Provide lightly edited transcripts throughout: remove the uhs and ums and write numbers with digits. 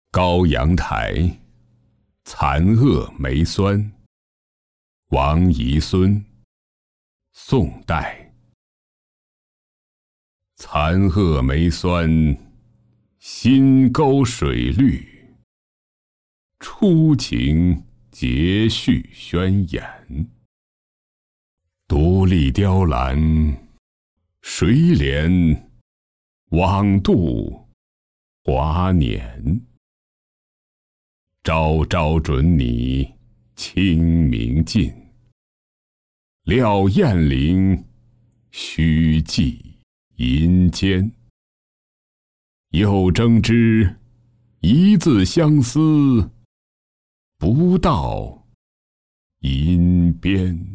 高阳台，残恶梅酸。王遗孙，宋代。残恶梅酸，新沟水绿。初晴节序宣言。独立雕栏，谁怜枉度华年？朝朝准你清明尽，料雁翎须寄阴间。又争之一字相思，不到阴边。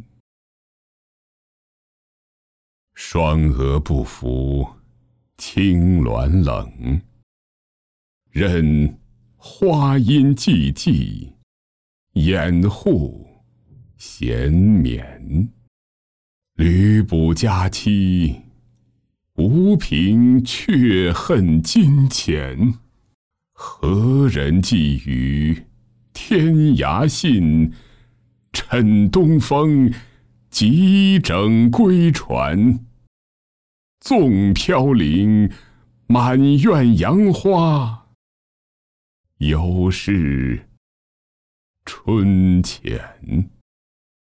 双蛾不服青鸾冷，任花阴寂寂，掩护闲眠。吕补佳期，无凭却恨金钱。何人寄予天涯信？趁东风急整归船。纵飘零满院杨花，犹是春前。